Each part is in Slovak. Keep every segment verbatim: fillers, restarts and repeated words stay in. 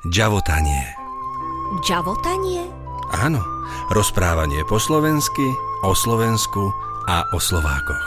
Džavotanie. Džavotanie? Áno, rozprávanie po slovensky, o Slovensku a o Slovákoch.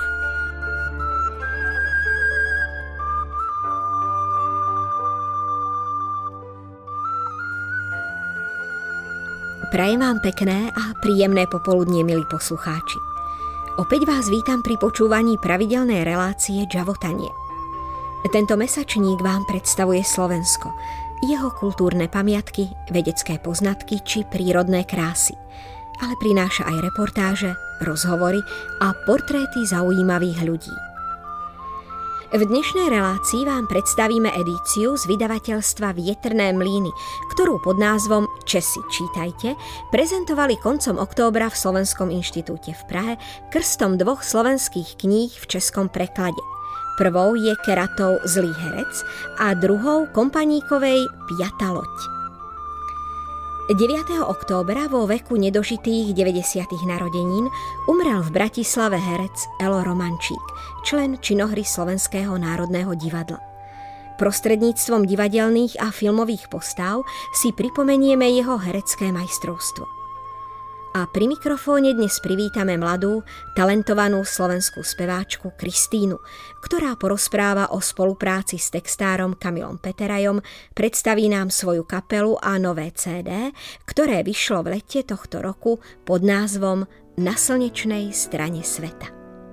Prajem vám pekné a príjemné popoludnie, milí poslucháči. Opäť vás vítam pri počúvaní pravidelnej relácie Džavotanie. Tento mesačník vám predstavuje Slovensko, jeho kultúrne pamiatky, vedecké poznatky či prírodné krásy, ale prináša aj reportáže, rozhovory a portréty zaujímavých ľudí. V dnešnej relácii vám predstavíme edíciu z vydavateľstva Vietrné mlyny, ktorú pod názvom Česi čítajte prezentovali koncom októbra v Slovenskom inštitúte v Prahe krstom dvoch slovenských kníh v českom preklade. Prvou je Keratov Zlý herec a druhou Kompaníkovej Piata loď. deviateho októbra vo veku nedožitých deväťdesiatych narodenín umrel v Bratislave herec Elo Romančík, člen činohry Slovenského národného divadla. Prostredníctvom divadelných a filmových postáv si pripomenieme jeho herecké majstrovstvo. A pri mikrofóne dnes privítame mladú, talentovanú slovenskú speváčku Kristínu, ktorá porozpráva o spolupráci s textárom Kamilom Peterajom, predstaví nám svoju kapelu a nové cé dé, ktoré vyšlo v lete tohto roku pod názvom Na slnečnej strane sveta.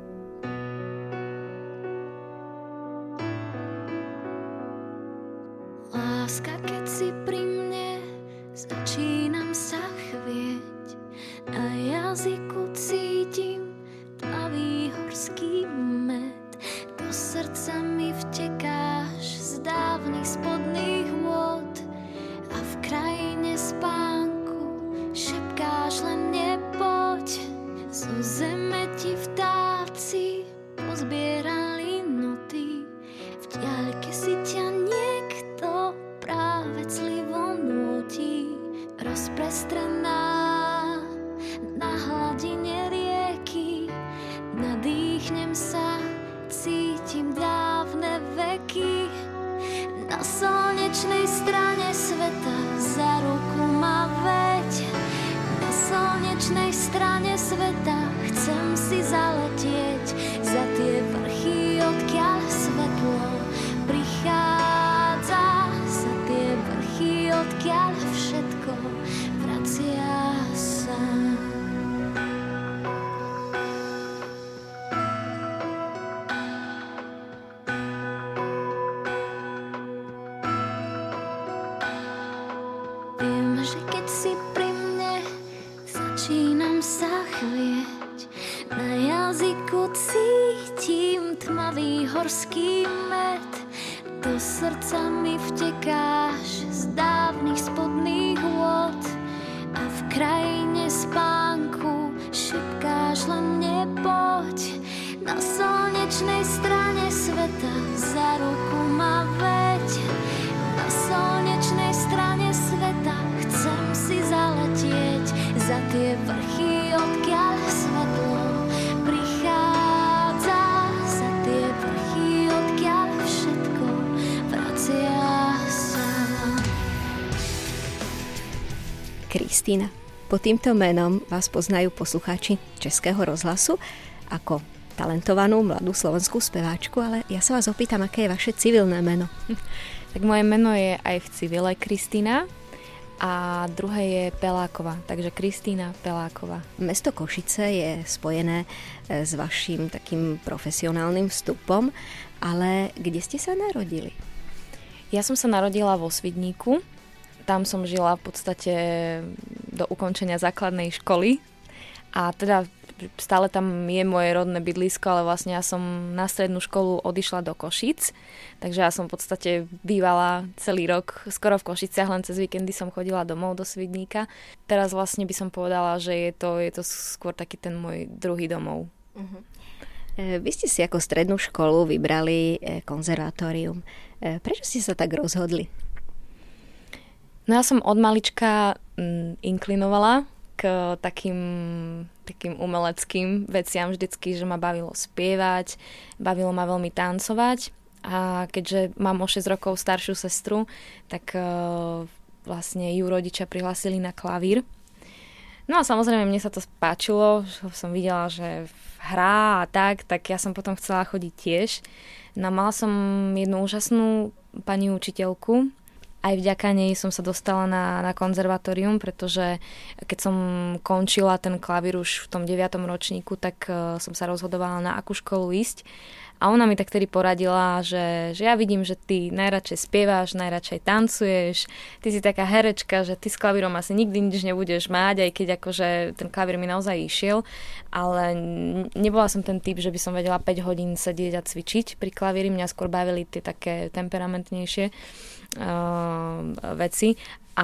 Láska, keď si pri mne, začínam sa chvieť. Na jazyku cítim tmavý horský med. Do srdca mi vtekáš z dávnych spodných vôd a v krajine spánku šepkáš len nepoď. Zo zeme ti vtáci pozbierali noty, v diaľke si ťa niekto práve clivo núti. Rozprestrená na hladine rieky, nadýchnem sa, cítim dávne veky. Na slnečnej strane sveta za ruku ma veď. Na slnečnej strane sveta chcem si zaletieť za tie vrchy, odkiaľ svetlo prichádza, za tie vrchy, odkiaľ všetko vracia sa. Horský med, do srdca mi vtekáš z dávnych spodných vôd a v krajine spánku šepkáš len nepoď. Na slnečnej strane sveta za ruku ma veď. Na slnečnej strane sveta chcem si zaletieť za tie vrchy, odkiaľ svetlo prichádza, za tie vrchy, odkiaľ všetko vracia sa. Kristína, pod týmto menom vás poznajú poslucháči Českého rozhlasu ako talentovanú mladú slovenskú speváčku, ale ja sa vás opýtam, aké je vaše civilné meno? Tak moje meno je aj v civile Kristína a druhé je Peláková, takže Kristína Peláková. Mesto Košice je spojené s vašim takým profesionálnym vstupom, ale kde ste sa narodili? Ja som sa narodila vo Svidníku, tam som žila v podstate do ukončenia základnej školy a teda stále tam je moje rodné bydlisko, ale vlastne ja som na strednú školu odišla do Košíc, takže ja som v podstate bývala celý rok skoro v Košiciach, len cez víkendy som chodila domov do Svidníka. Teraz vlastne by som povedala, že je to, je to skôr taký ten môj druhý domov. Uh-huh. Vy ste si ako strednú školu vybrali konzervatórium. Prečo ste sa tak rozhodli? No ja som od malička mm, inklinovala k takým, takým umeleckým veciam vždycky, že ma bavilo spievať, bavilo ma veľmi tancovať a keďže mám o šesť rokov staršiu sestru, tak uh, vlastne ju rodičia prihlásili na klavír. No a samozrejme, mne sa to páčilo, že som videla, že hrá a tak, tak ja som potom chcela chodiť tiež. No mala som jednu úžasnú pani učiteľku. Aj vďaka nej som sa dostala na, na konzervatórium, pretože keď som končila ten klavír už v tom deviatom ročníku, tak uh, som sa rozhodovala, na akú školu ísť. A ona mi tak tedy poradila, že, že ja vidím, že ty najradšej spievaš, najradšej tancuješ, ty si taká herečka, že ty s klavírom asi nikdy nič nebudeš mať, aj keď akože ten klavír mi naozaj išiel, ale nebola som ten typ, že by som vedela päť hodín sedieť a cvičiť pri klavíri, mňa skôr bavili tie také temperamentnejšie uh, veci. A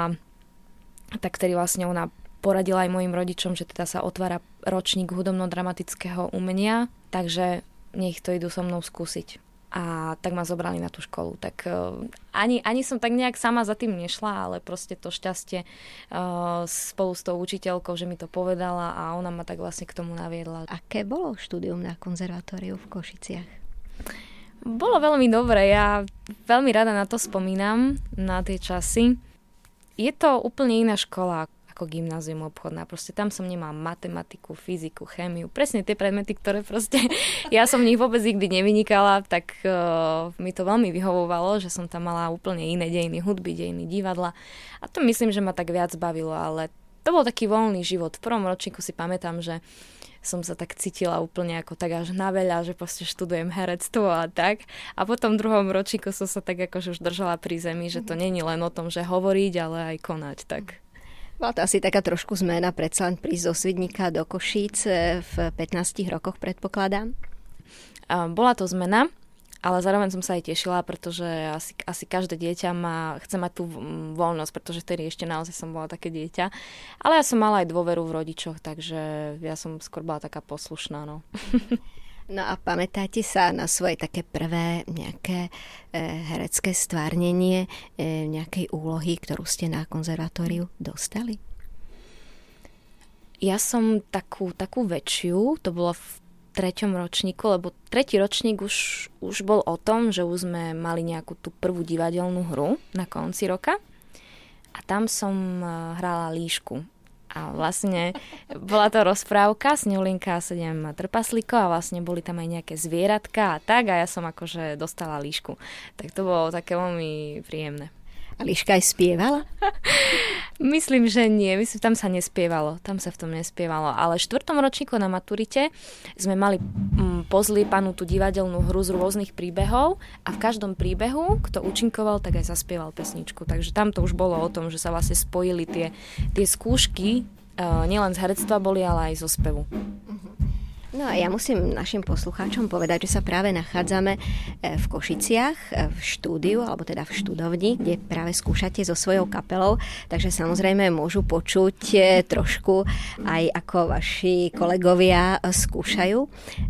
tak tedy vlastne ona poradila aj mojim rodičom, že teda sa otvára ročník hudobno-dramatického umenia, takže nech to idú so mnou skúsiť. A tak ma zobrali na tú školu. Tak uh, ani, ani som tak nejak sama za tým nešla, ale proste to šťastie uh, spolu s tou učiteľkou, že mi to povedala a ona ma tak vlastne k tomu naviedla. Aké bolo štúdium na konzervatóriu v Košiciach? Bolo veľmi dobré. Ja veľmi rada na to spomínam, na tie časy. Je to úplne iná škola ako gymnázium obchodná. Proste tam som nemala matematiku, fyziku, chémiu. Presne tie predmety, ktoré proste ja som v nich vôbec nikdy nevynikala, tak uh, mi to veľmi vyhovovalo, že som tam mala úplne iné dejiny hudby, dejiny divadla. A to myslím, že ma tak viac bavilo, ale to bol taký voľný život. V prvom ročníku si pamätám, že som sa tak cítila úplne ako tak až na veľa, že proste študujem herectvo a tak. A potom v druhom ročníku som sa tak akože už držala pri zemi, že to není len o tom, že hovoriť, ale aj konať, tak. Bola to asi taká trošku zmena, predsa len prísť zo Svidníka do Košíc v pätnástich rokoch, predpokladám? Bola to zmena, ale zároveň som sa aj tešila, pretože asi, asi každé dieťa má, chce mať tú voľnosť, pretože vtedy ešte naozaj som bola také dieťa. Ale ja som mala aj dôveru v rodičoch, takže ja som skôr bola taká poslušná, no. No a pamätáte sa na svoje také prvé nejaké e, herecké stvárnenie, e, nejakej úlohy, ktorú ste na konzervatóriu dostali? Ja som takú, takú väčšiu, to bolo v treťom ročníku, lebo tretí ročník už, už bol o tom, že už sme mali nejakú tú prvú divadelnú hru na konci roka a tam som hrala Líšku. A vlastne bola to rozprávka Sňolinka a sedem trpaslíkov a vlastne boli tam aj nejaké zvieratka a tak a ja som akože dostala Líšku. Tak to bolo také veľmi príjemné. A Líška aj spievala? Myslím, že nie. Myslím, tam sa nespievalo. Tam sa v tom nespievalo. Ale v štvrtom ročníku na maturite sme mali mm, pozliepanú tú divadelnú hru z rôznych príbehov a v každom príbehu, kto účinkoval, tak aj zaspieval pesničku. Takže tam to už bolo o tom, že sa vlastne spojili tie, tie skúšky, uh, nielen z herectva boli, ale aj zo spevu. No a ja musím našim poslucháčom povedať, že sa práve nachádzame v Košiciach, v štúdiu, alebo teda v študovni, kde práve skúšate so svojou kapelou, takže samozrejme môžu počuť trošku aj ako vaši kolegovia skúšajú.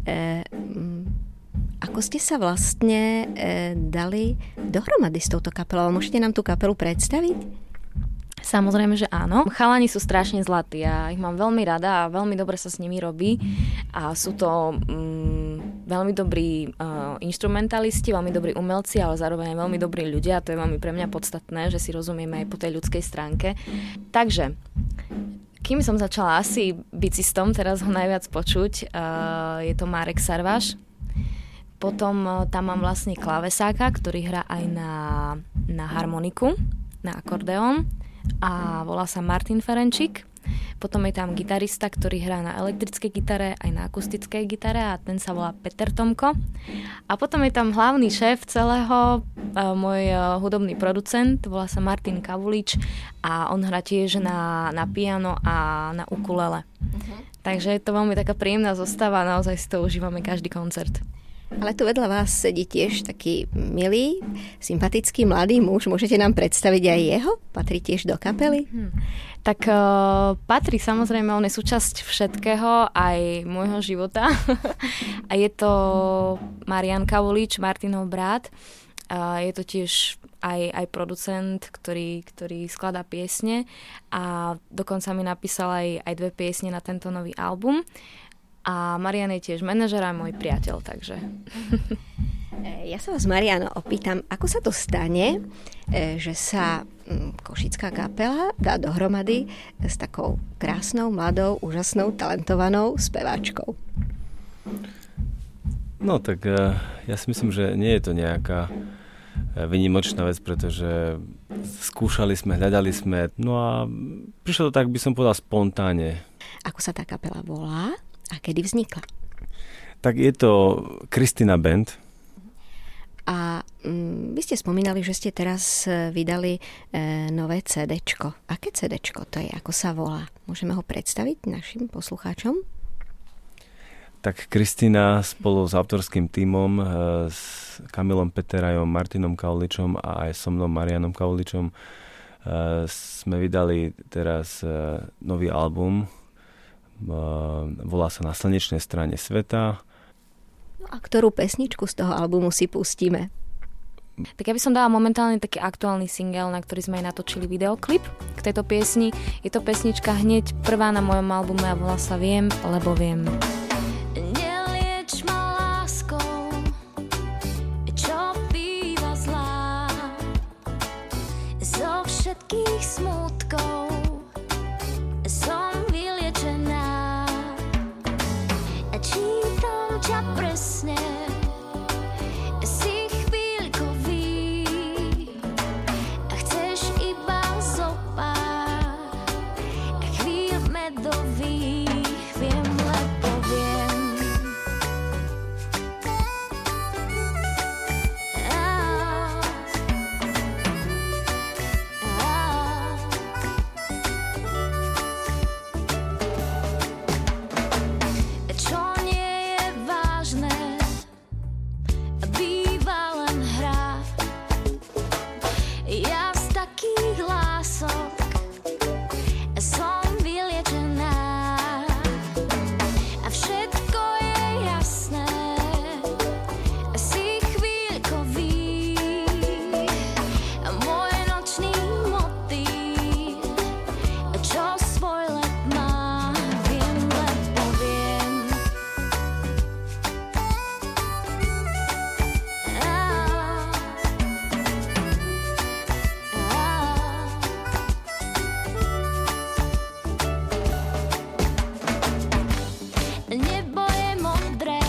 Ako ste sa vlastne dali dohromady s touto kapelou? Môžete nám tú kapelu predstaviť? Samozrejme, že áno. Chalani sú strašne zlatí. Ja ich mám veľmi rada a veľmi dobre sa s nimi robí. A sú to mm, veľmi dobrí uh, instrumentalisti, veľmi dobrí umelci, ale zároveň aj veľmi dobrí ľudia. A to je veľmi pre mňa podstatné, že si rozumieme aj po tej ľudskej stránke. Takže, kým som začala asi bicistom, teraz ho najviac počuť, uh, je to Marek Sarvaš. Potom uh, tam mám vlastne klavesáka, ktorý hrá aj na, na harmoniku, na akordeón. A volá sa Martin Ferenčík. Potom je tam gitarista, ktorý hrá na elektrickej gitare aj na akustickej gitare a ten sa volá Peter Tomko. A potom je tam hlavný šéf celého, môj hudobný producent, volá sa Martin Kavulič a on hrá tiež na, na piano a na ukulele. Uh-huh. Takže je to veľmi taká príjemná zostava a naozaj si to užívame každý koncert. Ale tu vedľa vás sedí tiež taký milý, sympatický mladý muž. Môžete nám predstaviť aj jeho? Patrí tiež do kapely? Hmm. Tak uh, patrí, samozrejme, on je súčasť všetkého, aj môjho života. A je to Marian Kavulič, Martinov brat. Uh, je to tiež aj, aj producent, ktorý, ktorý skladá piesne a dokonca mi napísal aj, aj dve piesne na tento nový album. A Marian je tiež manažer a môj priateľ, takže... Ja sa vás, Mariano, opýtam, ako sa to stane, že sa košická kapela dá dohromady s takou krásnou, mladou, úžasnou, talentovanou speváčkou? No tak ja si myslím, že nie je to nejaká výnimočná vec, pretože skúšali sme, hľadali sme, no a prišlo to tak, by som povedal, spontánne. Ako sa tá kapela volá a kedy vznikla? Tak je to Kristina Band. A mm, vy ste spomínali, že ste teraz vydali e, nové cédečko. Aké cédečko to je? Ako sa volá? Môžeme ho predstaviť našim poslucháčom? Tak Kristina spolu s autorským tímom, e, s Kamilom Peterajom, Martinom Kauličom a aj so mnou Marianom Kauličom e, sme vydali teraz e, nový album. E, volá sa Na slnečnej strane sveta. A ktorú pesničku z toho albumu si pustíme? Tak ja by som dala momentálne taký aktuálny single, na ktorý sme aj natočili videoklip k tejto piesni. Je to pesnička hneď prvá na mojom albume a volá sa Viem, lebo viem. Nelieč ma láskou, čo býva zlá. Zo všetkých smutkov som vyliečená. Čítam ťa presne, si chvíľkový a chceš iba zopár chvíľ medových. Viem, lebo viem. Á, á. Čo nie je vážne, býva len hra. Ja z takých lások som vyliečená a všetko je jasné, si chvíľkový. Môj nočný motýl, čo svoj let má. Viem, lebo viem. Nebo je modré,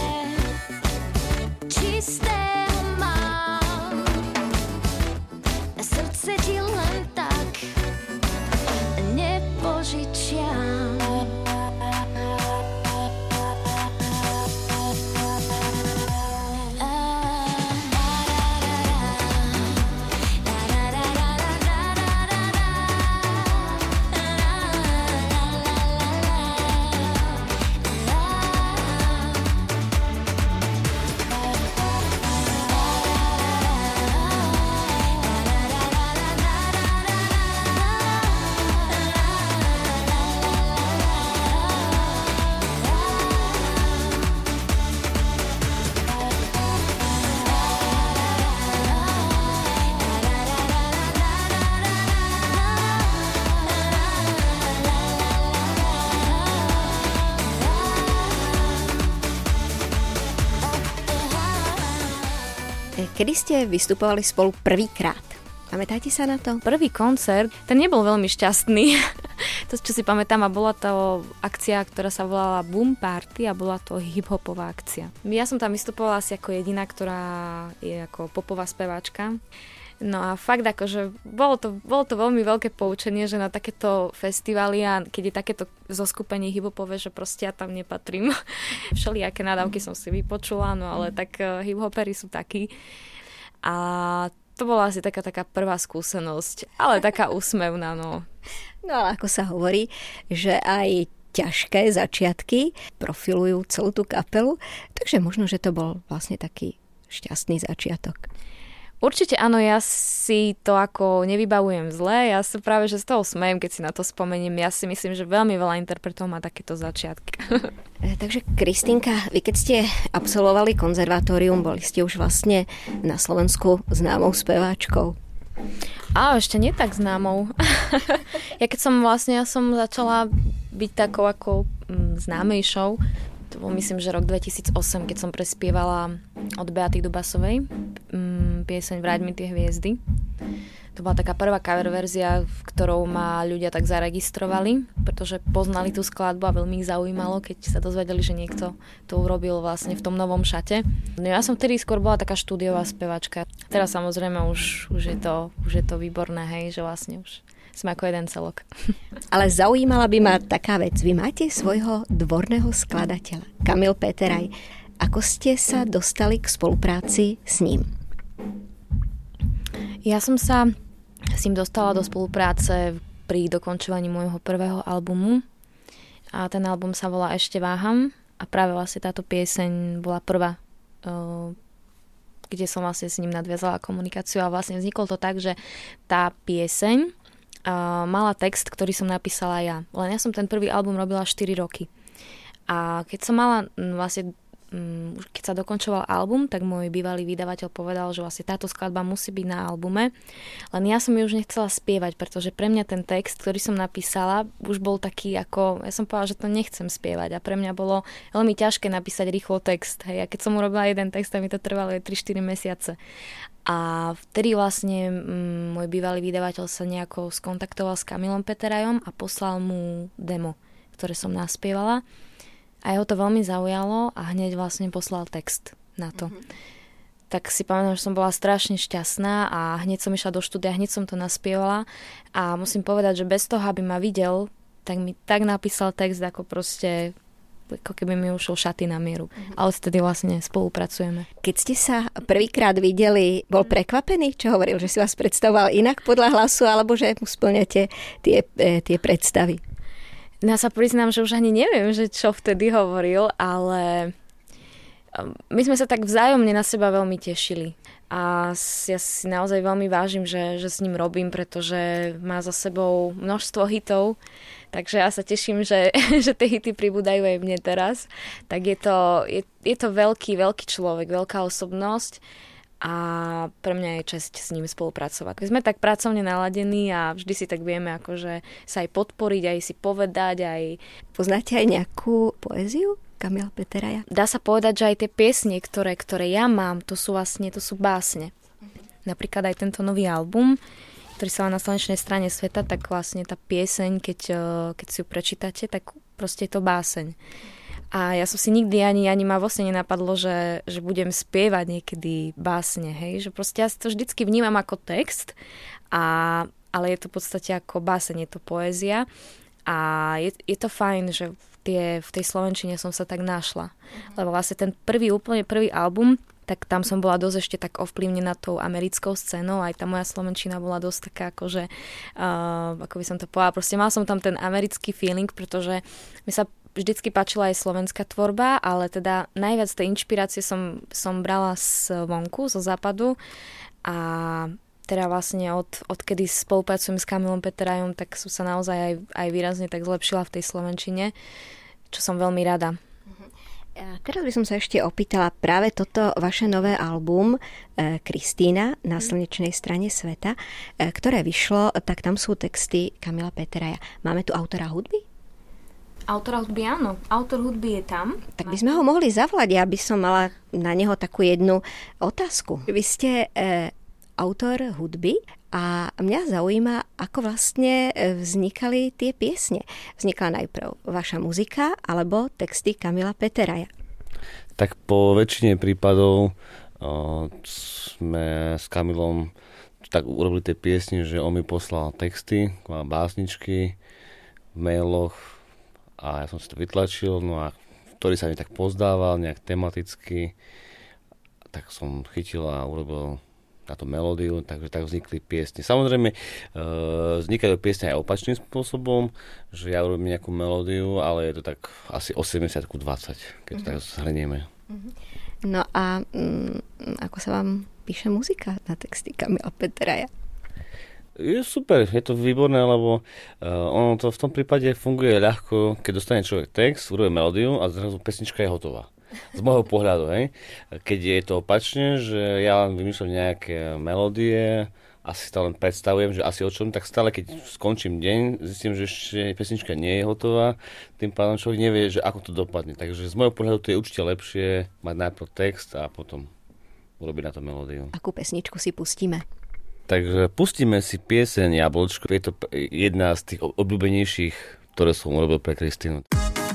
čisté ho mám, srdce ti len tak nepožičiam. Kedy ste vystupovali spolu prvýkrát? Pamätáte sa na to? Prvý koncert, ten nebol veľmi šťastný. To, čo si pamätám, a bola to akcia, ktorá sa volala Boom Party a bola to hip-hopová akcia. Ja som tam vystupovala asi ako jediná, ktorá je ako popová speváčka. No a fakt akože bolo to, bolo to veľmi veľké poučenie, že na takéto festivály a keď je takéto zoskupenie hiphopové, že proste ja tam nepatrím. Všelijaké nadávky som si vypočula, no ale tak hiphopery sú takí. A to bola asi taká, taká prvá skúsenosť, ale taká úsmevná, no. No ale ako sa hovorí, že aj ťažké začiatky profilujú celú tú kapelu, takže možno, že to bol vlastne taký šťastný začiatok. Určite áno, ja si to ako nevybavujem zle, ja sa práve že z toho smejem, keď si na to spomeniem. Ja si myslím, že veľmi veľa interpretov má takéto začiatky. Takže Kristinka, vy keď ste absolvovali konzervatórium, boli ste už vlastne na Slovensku známou speváčkou. A ešte nie tak známou. Ja keď som vlastne, ja som začala byť takou ako mm, známejšou, To bol myslím, že rok dvetisícosem, keď som prespievala od Beaty Dubasovej mm, pieseň Vráť mi tie hviezdy. To bola taká prvá cover verzia, v ktorou ma ľudia tak zaregistrovali, pretože poznali tú skladbu a veľmi ich zaujímalo, keď sa dozvedeli, že niekto to urobil vlastne v tom novom šate. No ja som vtedy skôr bola taká štúdiová spevačka. Teraz samozrejme už, už, je, to, už je to výborné, hej, že vlastne už sme ako jeden celok. Ale zaujímala by ma taká vec. Vy máte svojho dvorného skladateľa, Kamil Peteraj. Ako ste sa dostali k spolupráci s ním? Ja som sa s ním dostala do spolupráce pri dokončovaní môjho prvého albumu. A ten album sa volá Ešte váham. A práve vlastne táto pieseň bola prvá, kde som vlastne s ním nadviazala komunikáciu. A vlastne vzniklo to tak, že tá pieseň mala text, ktorý som napísala ja. Len ja som ten prvý album robila štyri roky. A keď som mala vlastne keď sa dokončoval album, tak môj bývalý vydavateľ povedal, že vlastne táto skladba musí byť na albume. Len ja som ju už nechcela spievať, pretože pre mňa ten text, ktorý som napísala, už bol taký ako, ja som povedala, že to nechcem spievať a pre mňa bolo veľmi ťažké napísať rýchlo text. Hej. A keď som urobila jeden text, tak mi to trvalo tri štyri mesiace. A vtedy vlastne m, môj bývalý vydavateľ sa nejako skontaktoval s Kamilom Peterajom a poslal mu demo, ktoré som naspievala. A jeho to veľmi zaujalo a hneď vlastne poslal text na to. Mm-hmm. Tak si pamätám, že som bola strašne šťastná a hneď som išla do štúdia, hneď som to naspievala a musím povedať, že bez toho, aby ma videl, tak mi tak napísal text, ako proste, ako keby mi ušiel šaty na mieru. Mm-hmm. Ale vtedy vlastne spolupracujeme. Keď ste sa prvýkrát videli, bol prekvapený? Čo hovoril? Že si vás predstavoval inak podľa hlasu, alebo že mu splňate tie, e, tie predstavy? Ja sa priznám, že už ani neviem, že čo vtedy hovoril, ale my sme sa tak vzájomne na seba veľmi tešili. A ja si naozaj veľmi vážim, že, že s ním robím, pretože má za sebou množstvo hitov, takže ja sa teším, že, že tie hity pribúdajú aj mne teraz. Tak je to, je, je to veľký, veľký človek, veľká osobnosť. A pre mňa je česť s ním spolupracovať. My sme tak pracovne naladení a vždy si tak vieme akože sa aj podporiť, aj si povedať. Aj... Poznáte aj nejakú poéziu Kamila Peteraja? Dá sa povedať, že aj tie piesne, ktoré, ktoré ja mám, to sú vlastne to sú básne. Napríklad aj tento nový album, ktorý sa má na slnečnej strane sveta, tak vlastne tá pieseň, keď, keď si ju prečítate, tak proste je to báseň. A ja som si nikdy ani, ani ma vlastne nenapadlo, že, že budem spievať niekedy básne, hej. Že proste ja to vždycky vnímam ako text, a, ale je to v podstate ako báseň, je to poézia. A je, je to fajn, že v, tie, v tej slovenčine som sa tak našla. Lebo vlastne ten prvý, úplne prvý album, tak tam som bola dosť ešte tak ovplyvnená tou americkou scénou. Aj tá moja slovenčina bola dosť taká, akože, uh, ako by som to povedala, proste mal som tam ten americký feeling, pretože mi sa vždycky páčila aj slovenská tvorba, ale teda najviac tej inšpirácie som, som brala z vonku, zo západu a teda vlastne od, odkedy spolupracujem s Kamilom Peterajom, tak som sa naozaj aj, aj výrazne tak zlepšila v tej slovenčine, čo som veľmi rada. A teraz by som sa ešte opýtala práve toto vaše nové album e, Kristína na slnečnej strane sveta, e, ktoré vyšlo, tak tam sú texty Kamila Peteraja. Máme tu autora hudby? Autora hudby, áno. Autor hudby je tam. Tak by sme ho mohli zavolať, ja by som mala na neho takú jednu otázku. Vy ste e, autor hudby a mňa zaujíma, ako vlastne vznikali tie piesne. Vznikla najprv vaša muzika alebo texty Kamila Peteraja? Tak po väčšine prípadov o, sme s Kamilom tak urobili tie piesne, že on mi poslal texty, básničky v mailoch, a ja som si to vytlačil, no a ktorý sa mi tak pozdával nejak tematicky, tak som chytil a urobil na to melódiu, takže tak vznikli piesne. Samozrejme, e, vznikajú piesne aj opačným spôsobom, že ja urobím nejakú melódiu, ale je to tak asi osemdesiat ku dvadsať, keď to mm-hmm. tak zhrnieme. No a mm, ako sa vám píše muzika na texty Kamila Peteraja? Je super, je to výborné, lebo uh, ono to v tom prípade funguje ľahko, keď dostane človek text, urobí melódiu a zrazu pesnička je hotová. Z môjho pohľadu, hej. Keď je to opačne, že ja len vymýšľam nejaké melódie, asi stále len predstavujem, že asi o čom, tak stále keď skončím deň, zistím, že ešte pesnička nie je hotová, tým pádom človek nevie, že ako to dopadne. Takže z môjho pohľadu to je určite lepšie mať najprv text a potom urobiť na to melódiu. Akú pesničku si pustíme? Takže pustíme si pieseň Jablčko, je to jedna z tých obľúbenejších, ktoré som urobil pre Kristínu.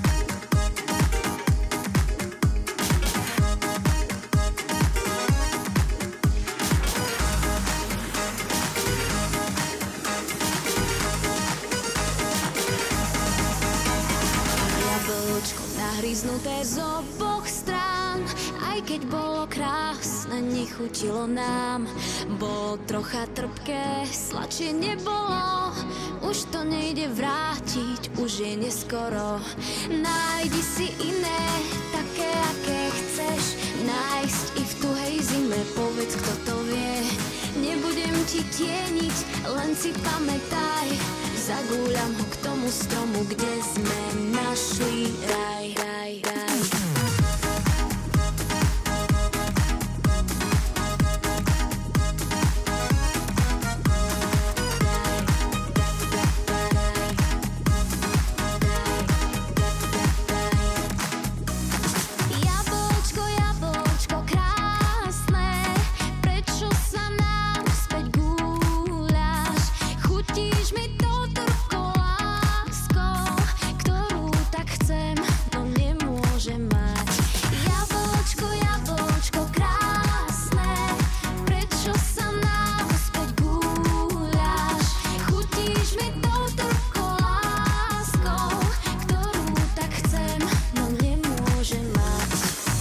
Nahryznuté z oboch strán, aj keď bolo krásne, nechutilo nám. Bolo trocha trpké, sladšie nebolo, už to nejde vrátiť, už je neskoro. Nájdi si iné, také, aké chceš nájsť i v tuhej zime, povedz, kto to vie. Nebudem ti tieniť, len si pamätaj, zagúľam ho k tomu stromu, kde sme našli raj, raj, raj. Jablčko, jablčko krásne, prečo sa nám späť gúľaš? Chutíš mi to trpko láskou, ktorú tak chcem, no nemôžem mať. Jablčko, jablčko krásne, prečo sa nám späť gúľaš? Chutíš mi to trpko láskou, ktorú tak chcem, no nemôžem mať.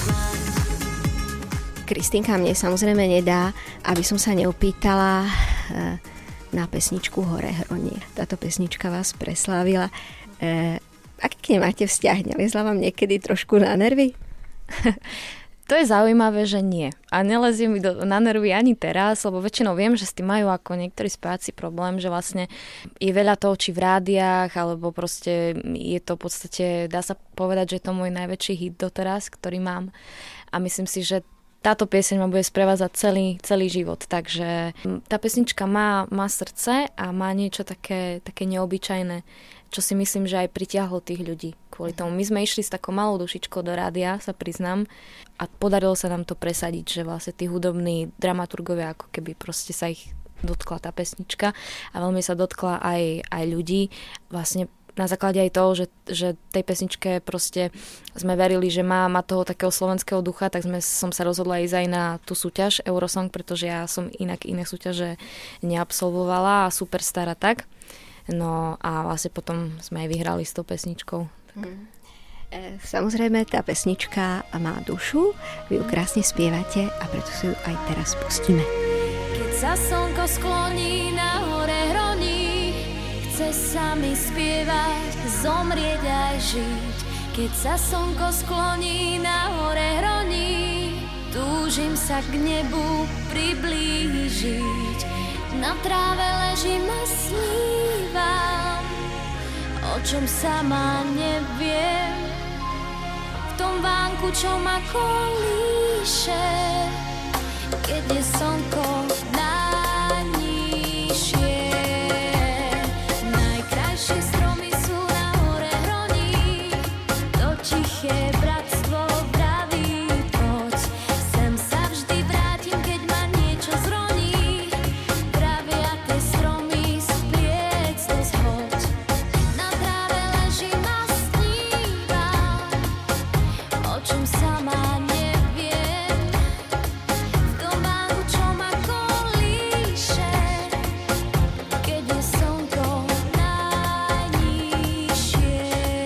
Kristínka, mne samozrejme nedá, aby som sa neopýtala eh, na pesničku Hore hronie. Táto pesnička vás preslávila. Eh, aký k nej máte vzťah? Nelezla vám niekedy trošku na nervy? To je zaujímavé, že nie. A nelezie mi do, na nervy ani teraz, lebo väčšinou viem, že s tým majú ako niektorí speváci problém, že vlastne je veľa toho, či v rádiách, alebo proste je to v podstate, dá sa povedať, že je to môj najväčší hit doteraz, ktorý mám. A myslím si, že táto pieseň ma bude sprevázať celý, celý život, takže tá pesnička má, má srdce a má niečo také, také neobyčajné, čo si myslím, že aj pritiahlo tých ľudí. Kvôli tomu my sme išli s takou malou dušičkou do rádia, sa priznám, a podarilo sa nám to presadiť, že vlastne tí hudobní dramaturgovia, ako keby proste sa ich dotkla tá pesnička a veľmi sa dotkla aj, aj ľudí. Vlastne na základe aj toho, že, že tej pesničke proste sme verili, že má, má toho takého slovenského ducha, tak sme, som sa rozhodla ísť aj na tú súťaž Eurosong, pretože ja som inak iné súťaže neabsolvovala a Superstar a tak. No a vlastne potom sme aj vyhrali s tou pesničkou. Mm. Samozrejme, tá pesnička má dušu, vy ju krásne spievate a preto si ju aj teraz pustíme. Keď sa slnko skloní na hore hroní, chce sa mi spievať, zomrieť aj žiť. Keď sa slnko skloní na hore hroní, túžim sa k nebu priblížiť. Na tráve ležím a snívam, o čom sama neviem. V tom vánku, čo ma kolíše, keď je slnko najnižšie. Najkrajšie stromy sú na hore hroní, to tiché bratstvo vraví poď. Sem sa vždy vrátim, keď ma niečo zroní, pravia tie stromy spliec do zhoď. Na tráve ležím a snívam, o čom sama neviem. V tom vánku, čo ma kolíše, keď je slnko najnižšie.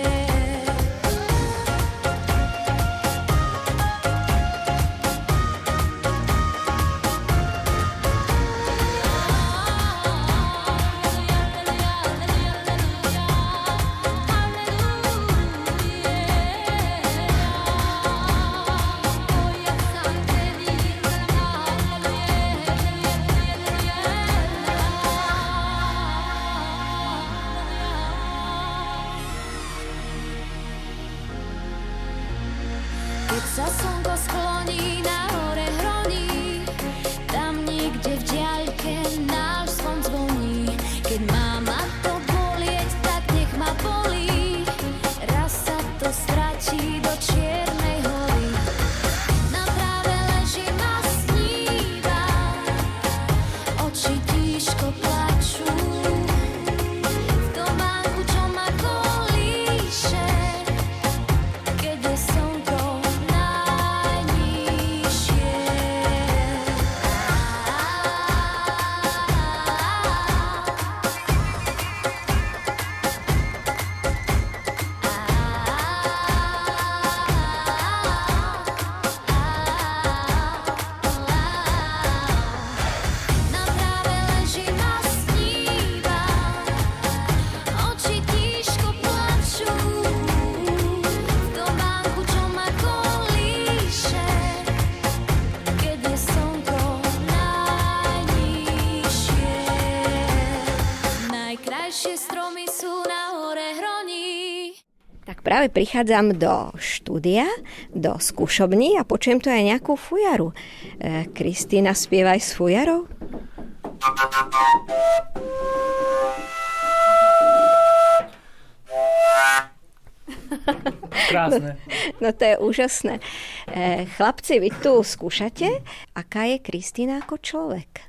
Keď sa slnko skloní na hore hroní, tam niekde v diaľke na práve prichádzam do štúdia, do skúšobní a počujem tu aj nejakú fujaru. E, Kristína, spievaj s fujarou? Krásne. No, no to je úžasné. E, chlapci, vy tu skúšate, aká je Kristína ako človek?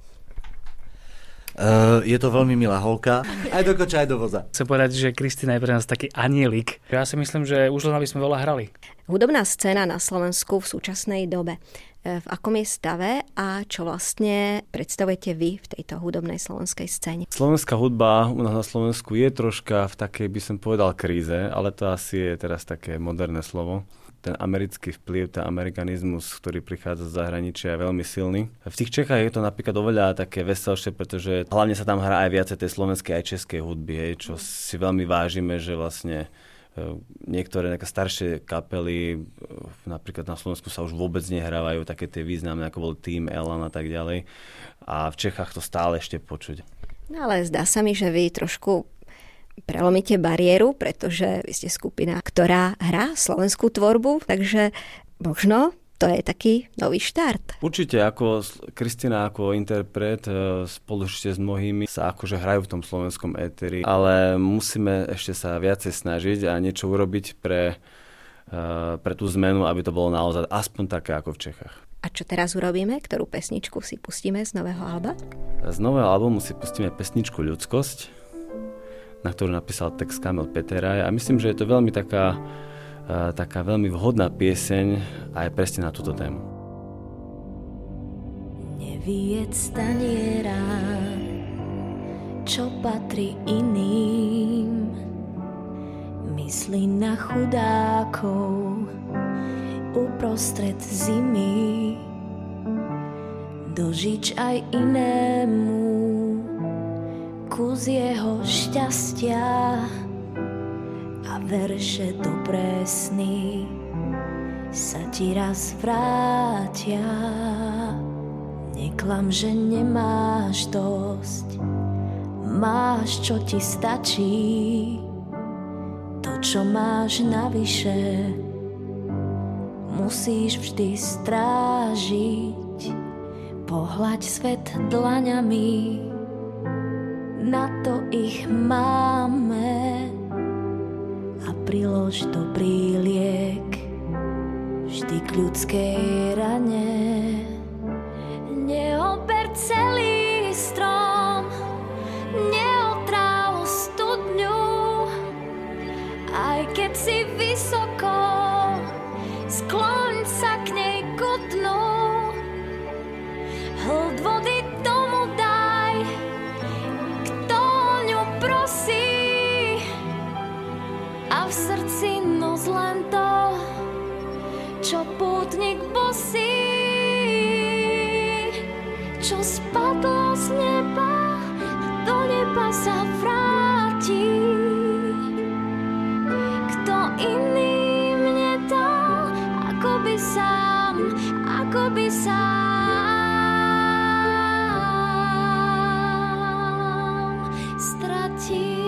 Uh, je to veľmi milá holka, aj do koča, aj do voza. Chcem povedať, že Kristína je pre nás taký anielik. Ja si myslím, že už len aby sme veľa hrali. Hudobná scéna na Slovensku v súčasnej dobe. V akom je stave a čo vlastne predstavujete vy v tejto hudobnej slovenskej scéne? Slovenská hudba u nás na Slovensku je troška v takej, by som povedal, kríze, ale to asi je teraz také moderné slovo. Ten americký vplyv, ten amerikanizmus, ktorý prichádza z zahraničia, je veľmi silný. V tých Čechách je to napríklad oveľa také veselšie, pretože hlavne sa tam hrá aj viacej tej slovenskej aj českej hudby, hej, čo si veľmi vážime, že vlastne niektoré nejaké staršie kapely, napríklad na Slovensku sa už vôbec nehrávajú, také tie významné, ako bol Team Elan a tak ďalej. A v Čechách to stále ešte počuť. No ale zdá sa mi, že vy trošku prelomíte bariéru, pretože vy ste skupina, ktorá hrá slovenskú tvorbu, takže možno to je taký nový štart. Určite, ako Kristína ako interpret spolu ešte s mnohými sa akože hrajú v tom slovenskom éteri, ale musíme ešte sa viacej snažiť a niečo urobiť pre, pre tú zmenu, aby to bolo naozaj aspoň také ako v Čechách. A čo teraz urobíme? Ktorú pesničku si pustíme z nového alba? Z nového albumu si pustíme pesničku Ľudskosť, na ktorú napísal text Kamil Peteraj a myslím, že je to veľmi taká taká veľmi vhodná pieseň aj presne na túto tému. Neviec taniera, čo patrí iným, myslí na chudákov uprostred zimy, dožič aj inému kus jeho šťastia a verše dobré sny sa ti raz vrátia. Neklam, že nemáš dosť, máš, čo ti stačí, to, čo máš navyše, musíš vždy strážiť. Pohľaď svet dlaňami, na to ich máme, a prilož dobrý liek vždy k ľudskej rane. Neober celý strom, neotráv studňu, aj keď si vysoko, skloň sa k nej ku dnu. Hľad vody tomu daj, kto ňu prosí, a v srdci noc len to, čo pútnik bosí, čo spadlo z neba, do neba sa vráti. Kto iný mne dal, ako by sám, ako by sám stratil.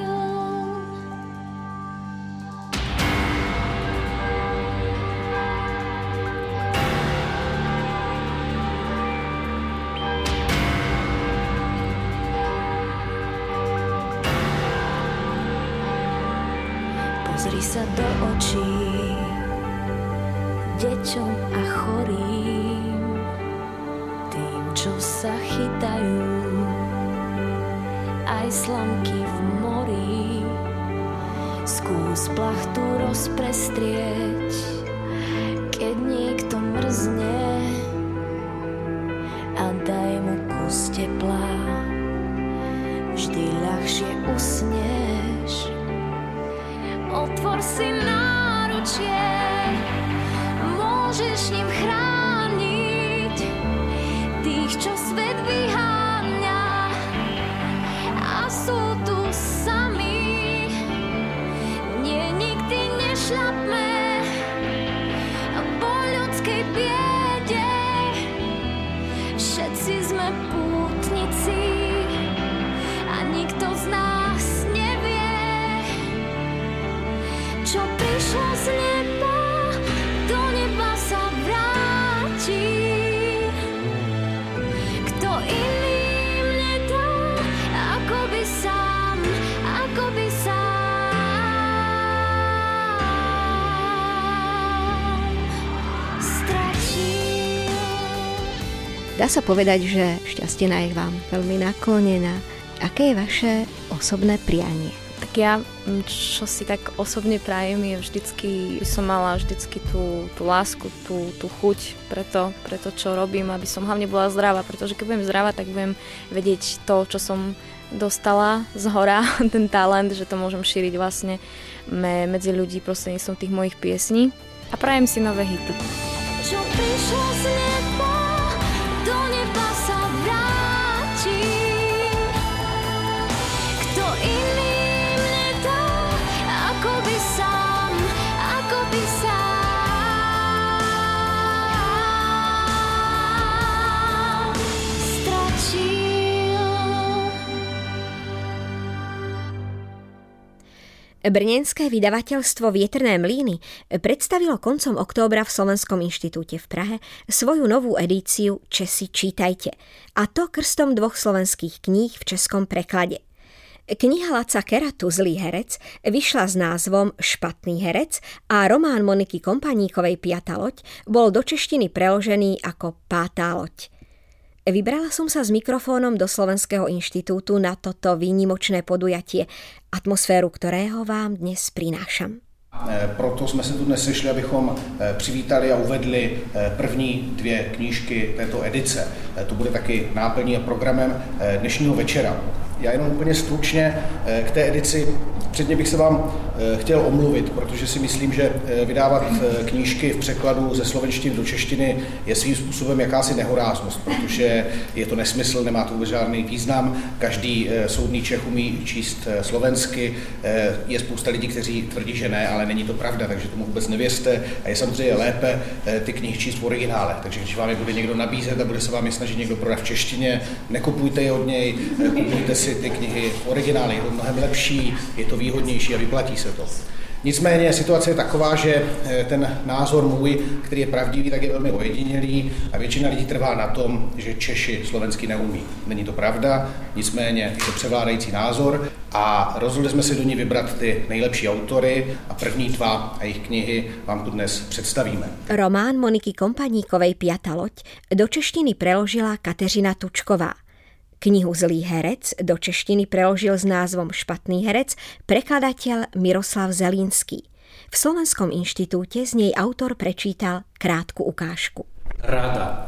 Pozri sa do očí deťom a chorým, tým, čo sa chytajú aj slamky v mori. Skús plachtu rozprestrieť, keď niekto mrzne, a daj mu kus tepla, vždy ľahšie usneš. Otvor si náručie, môžeš ním chrániť tých, čo svet vyháňa a sú tu sami. Nie, nikdy nešľapme po ľudskej biede, všetci sme pútnici a nikto z nás nevie, čo prišlo z neba, do neba sa vráti. Kto iný mne dá, ako by sám, ako by sám stratil. Dá sa povedať, že šťastná je vám veľmi naklonená. Aké je vaše osobné prianie? Tak ja, čo si tak osobne prajem, je vždycky, by som mala vždycky tú, tú lásku, tú, tú chuť pre to, pre to, čo robím, aby som hlavne bola zdravá, pretože keď budem zdravá, tak budem vedieť to, čo som dostala z hora, ten talent, že to môžem šíriť vlastne medzi ľudí prostredníctvom tých mojich piesní a prajem si nové hity. Čo prišlo z neba, do neba sa vráti. Kto iný mne dá, ako by sám, ako by sám stratil. Brněnské vydavateľstvo Vietrné mlýny predstavilo koncom októbra v Slovenskom inštitúte v Prahe svoju novú edíciu Česi čítajte, a to krstom dvoch slovenských kníh v českom preklade. Kniha Laca Keratu Zlý herec vyšla s názvom Špatný herec a román Moniky Kompaníkovej Piata loď bol do češtiny preložený ako Pátá loď. Vybrala som sa s mikrofónom do Slovenského inštitútu na toto výnimočné podujatie, atmosféru ktorého vám dnes prinášam. Proto jsme se tu dnes sešli, abychom přivítali a uvedli první dvě knížky této edice. To bude taky náplní a programem dnešního večera. Já jenom úplně stručně k té edici. Předně bych se vám chtěl omluvit, protože si myslím, že vydávat knížky v překladu ze slovenštiny do češtiny je svým způsobem jakási nehoráznost, protože je to nesmysl, nemá to vůbec žádný význam. Každý soudný Čech umí číst slovensky. Je spousta lidí, kteří tvrdí, že ne, ale není to pravda, takže tomu vůbec nevěřte. A je samozřejmě lépe ty knihy číst v originále. Takže když vám je bude někdo nabízet a bude se vám je snažit někdo prodat v češtině, nekupujte je od něj, kupujte si ty knihy v originále, je to mnohem lepší, je to výhodnější a vyplatí se to. Nicméně situace je taková, že ten názor můj, který je pravdivý, tak je velmi ojedinělý a většina lidí trvá na tom, že Češi slovensky neumí. Není to pravda, nicméně je to převládající názor a rozhodli jsme si do ní vybrat ty nejlepší autory a první dva a jejich knihy vám tu dnes představíme. Román Moniky Kompaníkovej Piata loď do češtiny preložila Kateřina Tučková. Knihu Zlý herec do češtiny preložil s názvom Špatný herec prekladateľ Miroslav Zelínský. V Slovenskom inštitúte z nej autor prečítal krátku ukážku. Rada.